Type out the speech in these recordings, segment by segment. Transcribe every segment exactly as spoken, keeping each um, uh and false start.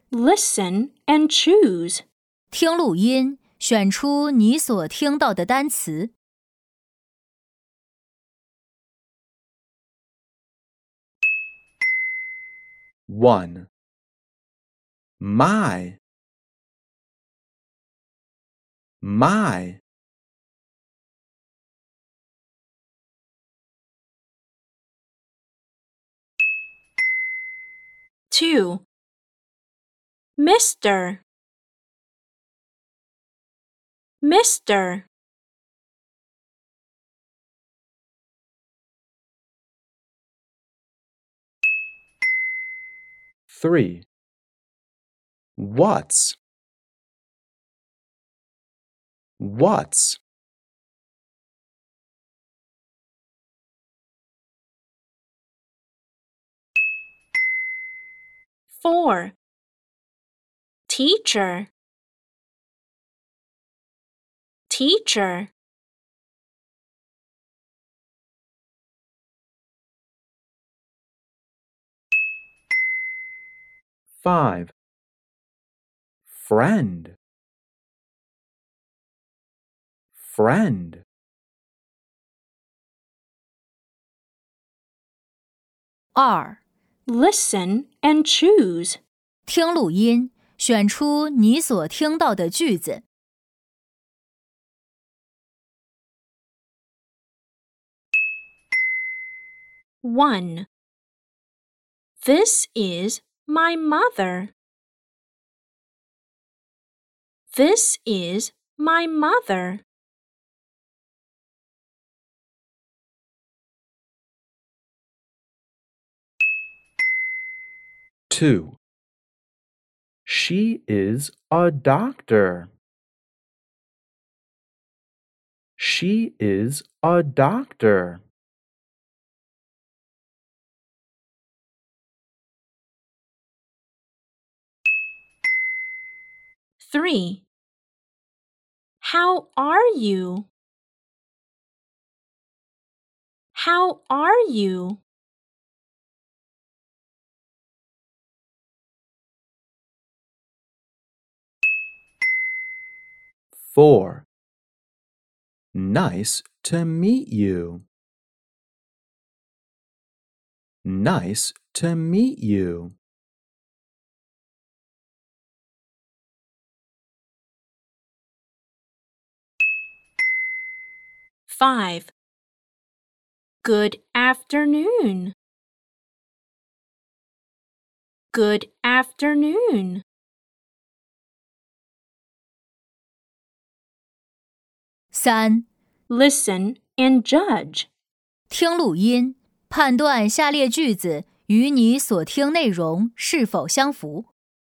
Listen and choose. 听录音，选出你所听到的单词。 One. My. My. Two. Mister. Mister. Three. What's. What's. Four. Teacher. Teacher. Five. Friend. Friend. 二， Listen and choose. 听录音，选出你所听到的句子。 One. This is my mother. This is my mother. Two. She is a doctor. She is a doctor. Three. How are you? How are you? Four. Nice to meet you. Nice to meet you. Five. Good afternoon. Good afternoon. 三， Listen and judge. 听录音，判断下列句子与你所听内容是否相符。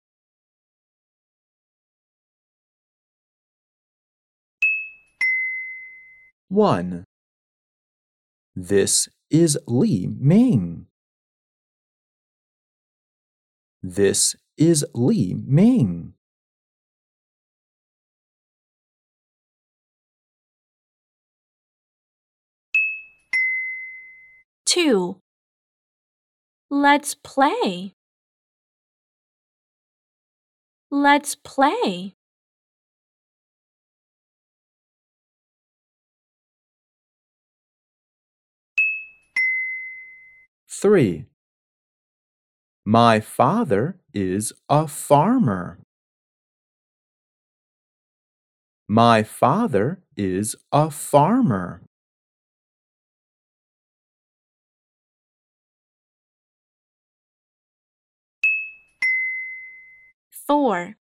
One. This is Li Ming. This is Li Ming. Two. Let's play. Let's play. Three. My father is a farmer. My father is a farmer. Four.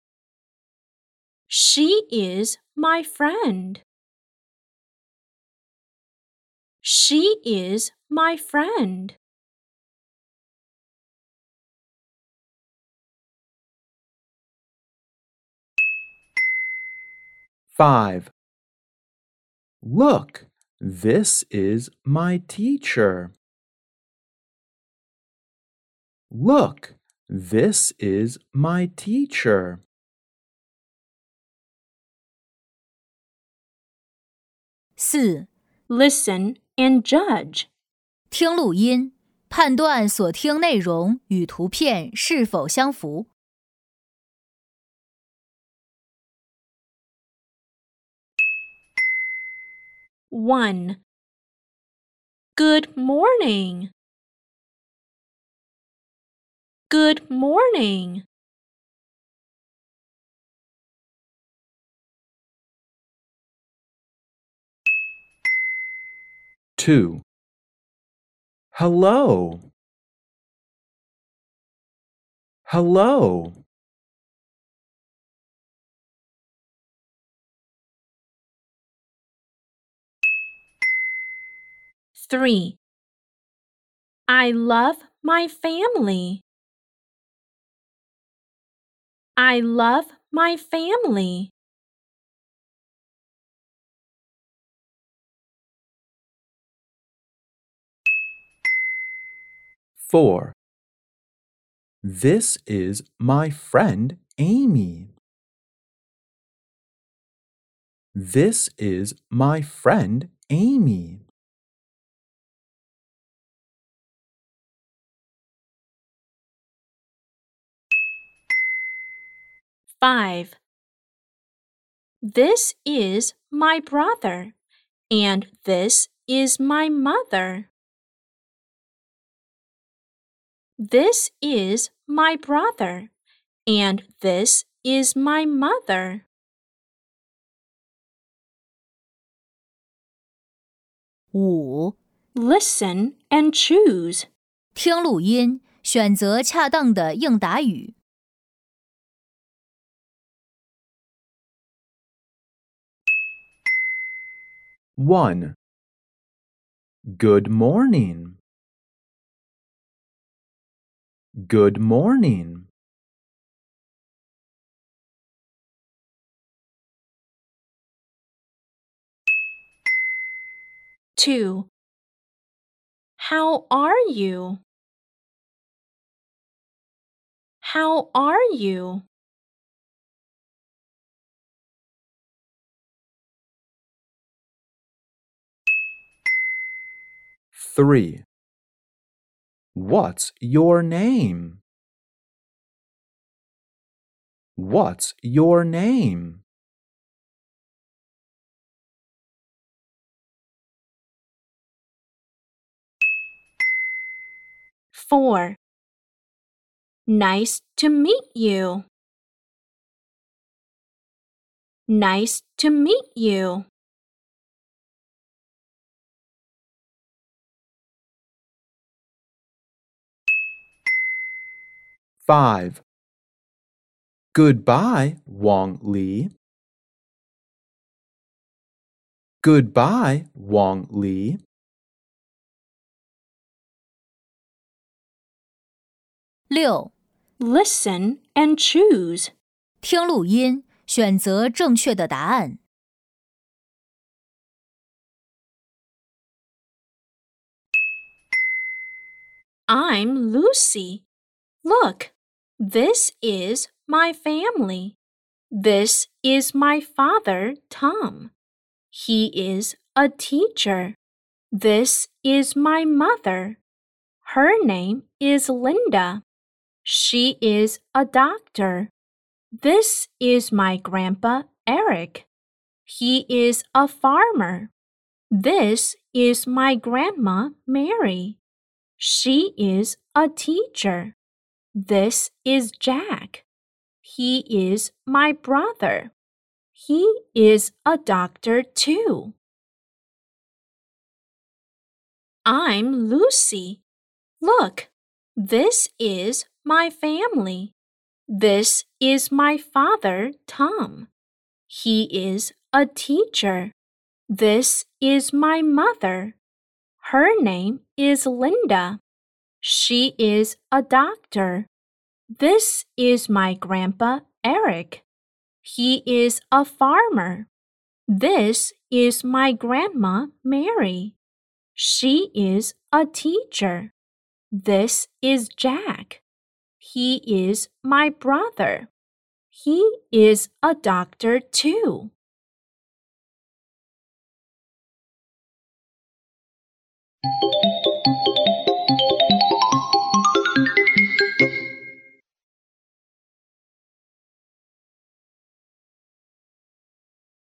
She is my friend. She is my friend. Five. Look, this is my teacher. Look, this is my teacher. 四， Listen and judge. 听录音，判断所听内容与图片是否相符。 one. Good morning. Good morning. Two. Hello. Hello. Three. I love my family. I love my family. Four. This is my friend Amy. This is my friend Amy. Five. This is my brother, and this is my mother. This is my brother, and this is my mother. 五、 Listen and choose. 听录音，选择恰当的应答语。 One. Good morning. Good morning. Two. How are you? How are you? Three. What's your name? What's your name? Four. Nice to meet you. Nice to meet you. Five. Goodbye, Wong Li. Goodbye, Wong Li. 六、 Listen and choose. 听录音，选择正确的答案。 I'm Lucy. Look, this is my family. This is my father, Tom. He is a teacher. This is my mother. Her name is Linda. She is a doctor. This is my grandpa, Eric. He is a farmer. This is my grandma, Mary. She is a teacher. This is Jack. He is my brother. He is a doctor too. I'm Lucy. Look, this is my family. This is my father, Tom. He is a teacher. This is my mother. Her name is Linda. She is a doctor. This is my grandpa, Eric. He is a farmer. This is my grandma, Mary. She is a teacher. This is Jack. He is my brother. He is a doctor too.